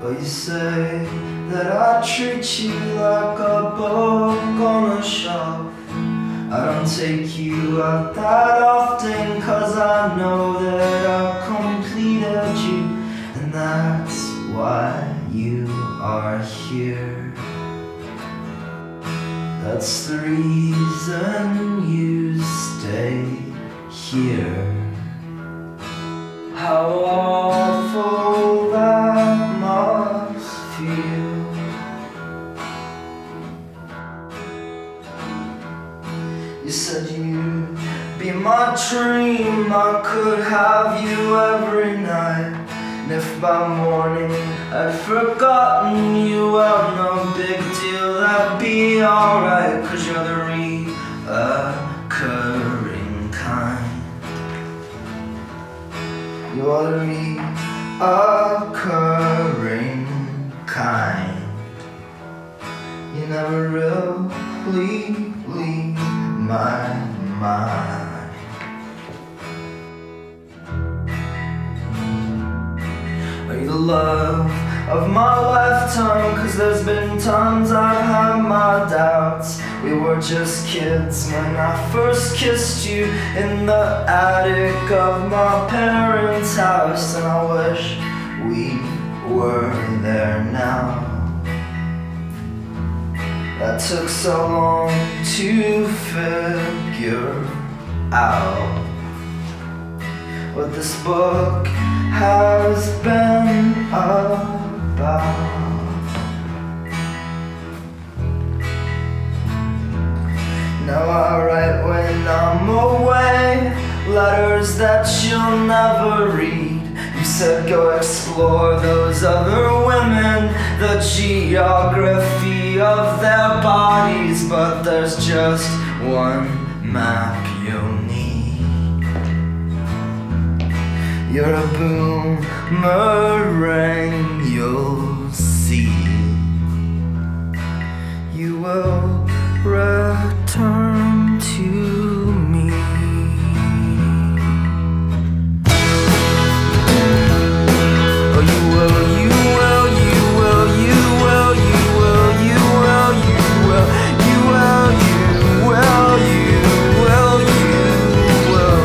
Well, you say that I treat you like a book on a shelf. I don't take you out that often, 'cause I know that I've completed you, and that's why you are here. That's the reason you stay here. How awful that must feel. You said you'd be my dream, I could have you every night. And if by morning I'd forgotten you, well, no big deal, that'd be alright, 'cause you're the reoccurring kind. You are the reoccurring kind. You never really leave my mind. Are you the love of my lifetime? 'Cause there's been times I've had my doubts. We were just kids when I first kissed you in the attic of my parents' house, and I wish we were there now. That took so long to figure out what this book has been about. Now I write when I'm away, letters that you'll never read. You said go explore those other women, the geography of their bodies, but there's just one map you'll need. You're a boomerang, you'll see. You will return to me. Oh, you will, you will, you will, you will, you will, you will, you will, you will, you will, you will, you will.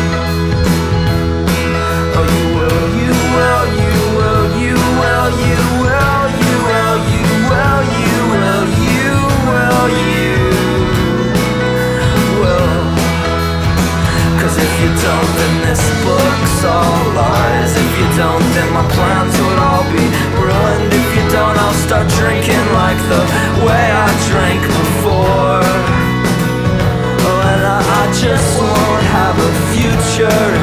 Oh, you will, you will, you will, you will, you will, you will, you will, you will, you will, you will. 'Cause if you don't, then this book's all lies. If you don't, then my plans would all be ruined. If you don't, I'll start drinking like the way I drank before. Oh, and I just won't have a future